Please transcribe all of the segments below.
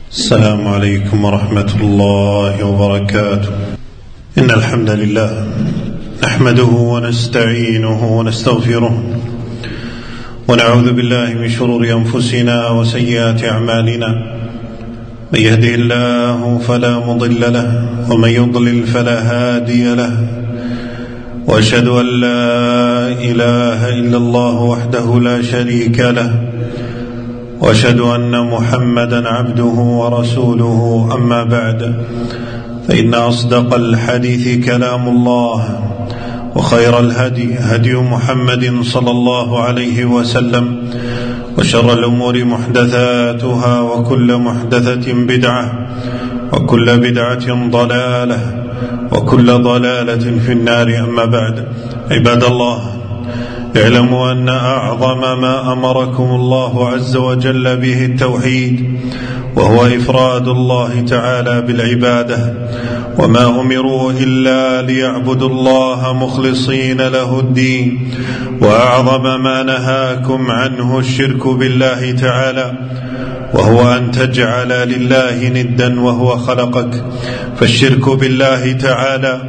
السلام عليكم ورحمة الله وبركاته. إن الحمد لله نحمده ونستعينه ونستغفره ونعوذ بالله من شرور أنفسنا وسيئات أعمالنا. من يهده الله فلا مضل له ومن يضلل فلا هادي له، وأشهد أن لا إله إلا الله وحده لا شريك له، وأشهد أن محمدا عبده ورسوله. أما بعد، فإن أصدق الحديث كلام الله، وخير الهدي هدي محمد صلى الله عليه وسلم، وشر الأمور محدثاتها، وكل محدثة بدعة، وكل بدعة ضلالة، وكل ضلالة في النار. أما بعد، عباد الله، اعلموا أن أعظم ما أمركم الله عز وجل به التوحيد، وهو إفراد الله تعالى بالعبادة، وما أمروا إلا ليعبدوا الله مخلصين له الدين. وأعظم ما نهاكم عنه الشرك بالله تعالى، وهو أن تجعل لله ندا وهو خلقك. فالشرك بالله تعالى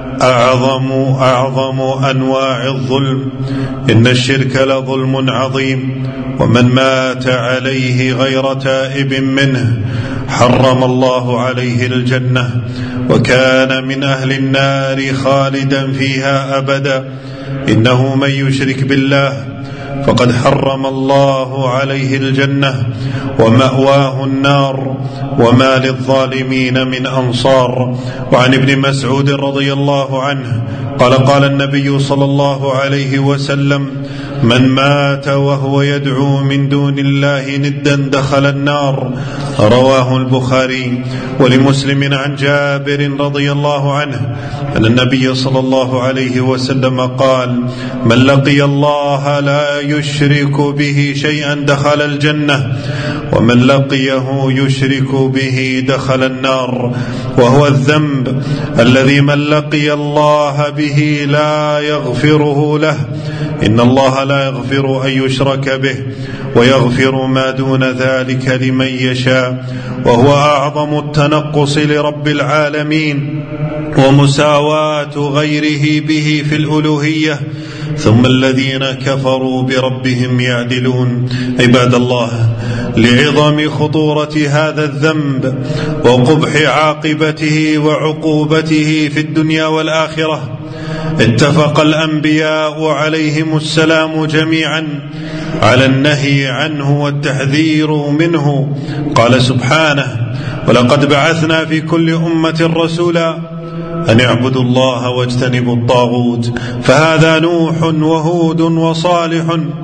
أعظم أنواع الظلم. إن الشرك لظلم عظيم، ومن مات عليه غير تائب منه حرم الله عليه الجنة، وكان من أهل النار خالدا فيها أبدا. إنه من يشرك بالله فقد حرم الله عليه الجنة، ومأواه النار، وما للظالمين من أنصار. وعن ابن مسعود رضي الله عنه قال: قال النبي صلى الله عليه وسلم: من مات وهو يدعو من دون الله ندا دخل النار. رواه البخاري. ولمسلم عن جابر رضي الله عنه أن النبي صلى الله عليه وسلم قال: من لقي الله لا يشرك به شيئا دخل الجنة، ومن لقيه يشرك به دخل النار. وهو الذنب الذي من لقي الله به لا يغفره له. إن الله لا يغفر أن يشرك به، ويغفر ما دون ذلك لمن يشاء. وهو أعظم التنقص لرب العالمين، ومساواة غيره به في الألوهية. ثم الذين كفروا بربهم يعدلون. عباد الله، لعظم خطورة هذا الذنب وقبح عاقبته وعقوبته في الدنيا والآخرة، اتفق الأنبياء عليهم السلام جميعا على النهي عنه والتحذير منه. قال سبحانه: ولقد بعثنا في كل أمة رسولا أن اعبدوا الله واجتنبوا الطاغوت. فهذا نوح وهود وصالح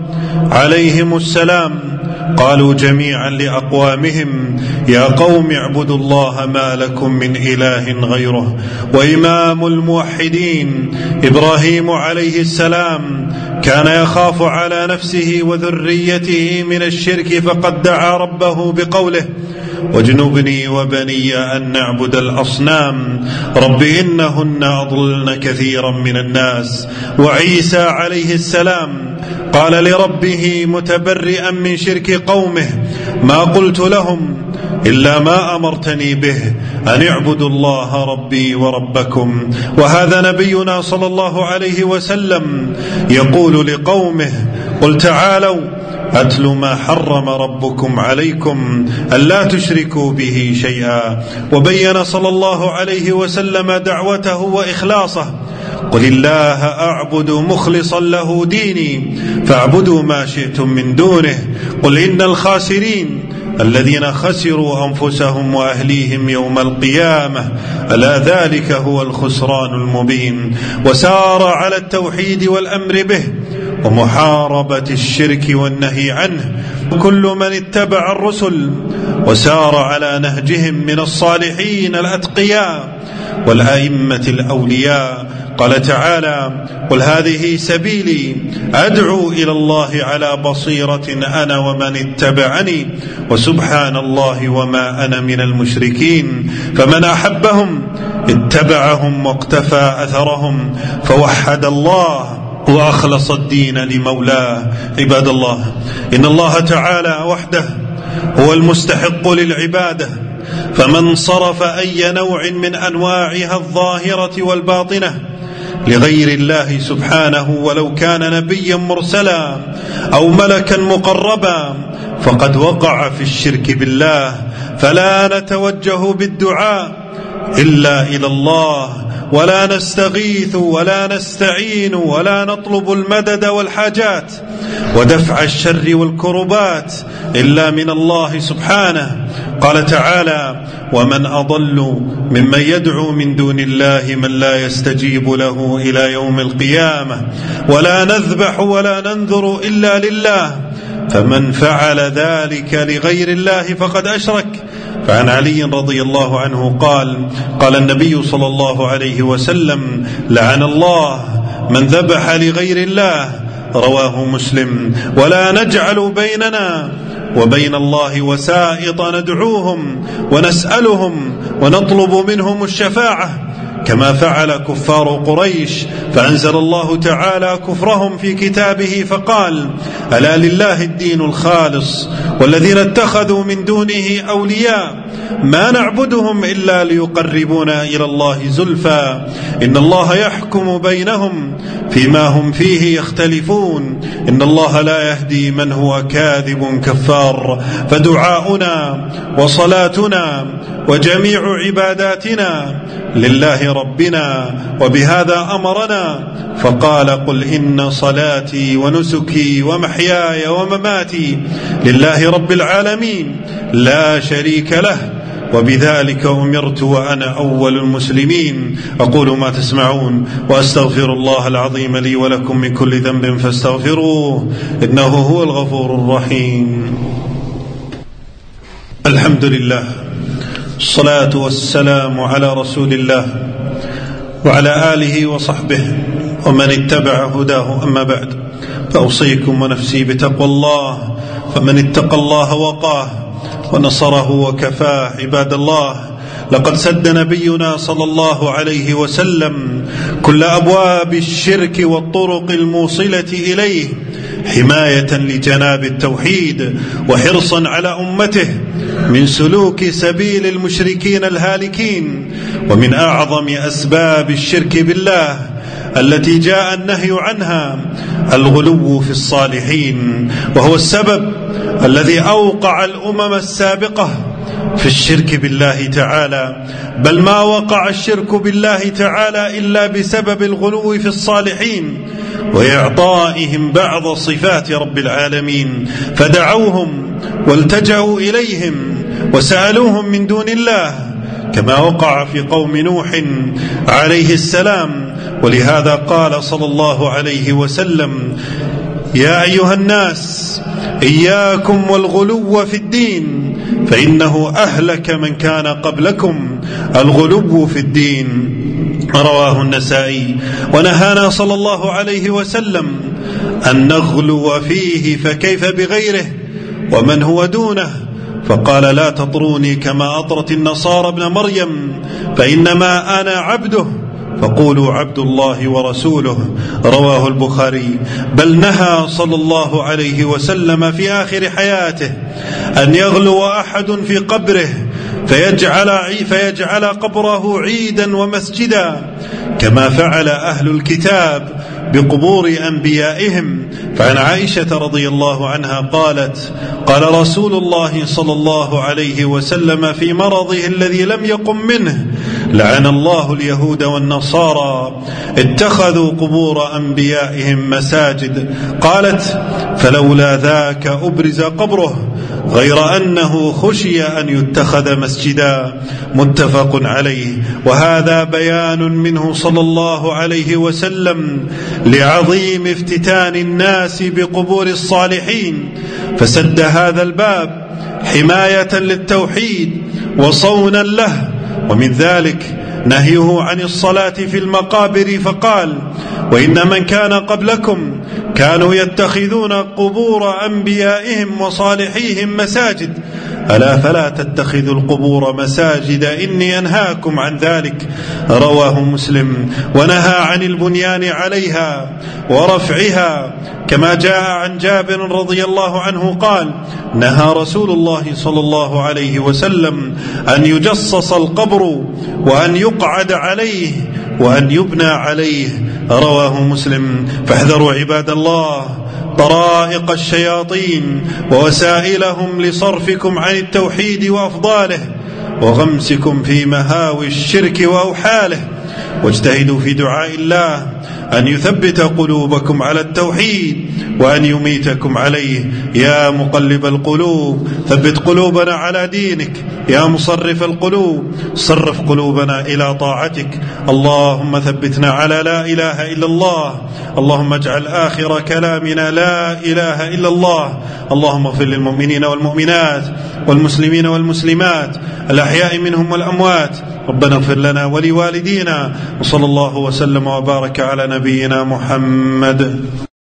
عليهم السلام قالوا جميعا لأقوامهم: يا قوم اعبدوا الله ما لكم من إله غيره. وإمام الموحدين إبراهيم عليه السلام كان يخاف على نفسه وذريته من الشرك، فقد دعا ربه بقوله: واجنبني وبني أن نعبد الأصنام رب إنهن أضللن كثيرا من الناس. وعيسى عليه السلام قال لربه متبرئا من شرك قومه: ما قلت لهم إلا ما أمرتني به أن اعبدوا الله ربي وربكم. وهذا نبينا صلى الله عليه وسلم يقول لقومه: قل تعالوا أتل ما حرم ربكم عليكم ألا تشركوا به شيئا. وبين صلى الله عليه وسلم دعوته وإخلاصه: قل الله أعبد مخلصا له ديني فاعبدوا ما شئتم من دونه. قل إن الخاسرين الذين خسروا أنفسهم وأهليهم يوم القيامة ألا ذلك هو الخسران المبين. وسار على التوحيد والأمر به ومحاربة الشرك والنهي عنه كل من اتبع الرسل وسار على نهجهم من الصالحين الأتقياء والأئمة الأولياء. قال تعالى: قل هذه سبيلي أدعو إلى الله على بصيرة أنا ومن اتبعني وسبحان الله وما أنا من المشركين. فمن أحبهم اتبعهم واقتفى أثرهم فوحد الله وأخلص الدين لمولاه. عباد الله، إن الله تعالى وحده هو المستحق للعبادة، فمن صرف أي نوع من أنواعها الظاهرة والباطنة لغير الله سبحانه ولو كان نبيا مرسلا أو ملكا مقربا فقد وقع في الشرك بالله. فلا نتوجه بالدعاء إلا إلى الله، ولا نستغيث ولا نستعين ولا نطلب المدد والحاجات ودفع الشر والكربات إلا من الله سبحانه. قال تعالى: ومن أضل ممن يدعو من دون الله من لا يستجيب له إلى يوم القيامة ولا نذبح ولا ننذر إلا لله، فمن فعل ذلك لغير الله فقد أشرك. فعن علي رضي الله عنه قال النبي صلى الله عليه وسلم: لعن الله من ذبح لغير الله. رواه مسلم. ولا نجعل بيننا وبين الله وسائط ندعوهم ونسألهم ونطلب منهم الشفاعة كما فعل كفار قريش، فأنزل الله تعالى كفرهم في كتابه فقال: ألا لله الدين الخالص والذين اتخذوا من دونه أولياء ما نعبدهم إلا ليقربونا إلى الله زلفى إن الله يحكم بينهم فيما هم فيه يختلفون إن الله لا يهدي من هو كاذب كفار. فدعاؤنا وصلاتنا وجميع عباداتنا لله ربنا، وبهذا أمرنا فقال: قل إن صلاتي ونسكي ومحياي ومماتي لله رب العالمين لا شريك له وبذلك أمرت وأنا أول المسلمين. أقول ما تسمعون وأستغفر الله العظيم لي ولكم من كل ذنب فاستغفروه إنه هو الغفور الرحيم. الحمد لله، الصلاة والسلام على رسول الله وعلى آله وصحبه ومن اتبع هداه. أما بعد، فأوصيكم ونفسي بتقوى الله، فمن اتقى الله وقاه ونصره وكفاه. عباد الله، لقد سد نبينا صلى الله عليه وسلم كل أبواب الشرك والطرق الموصلة إليه حماية لجناب التوحيد وحرصا على أمته من سلوك سبيل المشركين الهالكين. ومن أعظم أسباب الشرك بالله التي جاء النهي عنها الغلو في الصالحين، وهو السبب الذي أوقع الأمم السابقة في الشرك بالله تعالى، بل ما وقع الشرك بالله تعالى إلا بسبب الغلو في الصالحين وإعطائهم بعض صفات رب العالمين، فدعوهم والتجأوا إليهم وسألوهم من دون الله، كما وقع في قوم نوح عليه السلام. ولهذا قال صلى الله عليه وسلم: يا أيها الناس إياكم والغلو في الدين فإنه أهلك من كان قبلكم الغلو في الدين. رواه النسائي. ونهانا صلى الله عليه وسلم أن نغلو فيه، فكيف بغيره ومن هو دونه؟ فقال: لا تطروني كما أطرت النصارى ابن مريم، فإنما أنا عبده فقولوا عبد الله ورسوله. رواه البخاري. بل نهى صلى الله عليه وسلم في آخر حياته أن يغلو أحد في قبره فيجعل قبره عيدا ومسجدا كما فعل أهل الكتاب بقبور أنبيائهم. فعن عائشة رضي الله عنها قالت: قال رسول الله صلى الله عليه وسلم في مرضه الذي لم يقم منه: لعن الله اليهود والنصارى اتخذوا قبور أنبيائهم مساجد. قالت: فلولا ذاك أبرز قبره، غير أنه خشي أن يتخذ مسجدا. متفق عليه. وهذا بيان منه صلى الله عليه وسلم لعظيم افتتان الناس بقبور الصالحين، فسد هذا الباب حماية للتوحيد وصونا له. ومن ذلك نهيه عن الصلاة في المقابر، فقال: وإن من كان قبلكم كانوا يتخذون قبور أنبيائهم وصالحيهم مساجد، ألا فلا تتخذوا القبور مساجد إني أنهاكم عن ذلك. رواه مسلم. ونهى عن البنيان عليها ورفعها، كما جاء عن جابر رضي الله عنه قال: نهى رسول الله صلى الله عليه وسلم أن يجصص القبر وأن يقعد عليه وأن يبنى عليه. رواه مسلم. فاحذروا عباد الله طرائق الشياطين ووسائلهم لصرفكم عن التوحيد وأفضاله وغمسكم في مهاوي الشرك وأوحاله، واجتهدوا في دعاء الله أن يثبت قلوبكم على التوحيد وأن يميتكم عليه. يا مقلب القلوب ثبت قلوبنا على دينك، يا مصرف القلوب صرف قلوبنا إلى طاعتك. اللهم ثبتنا على لا إله إلا الله. اللهم اجعل آخر كلامنا لا إله إلا الله. اللهم اغفر للمؤمنين والمؤمنات والمسلمين والمسلمات الأحياء منهم والأموات. ربنا اغفر لنا ولوالدينا، وصلى الله وسلم وبارك على نبينا محمد.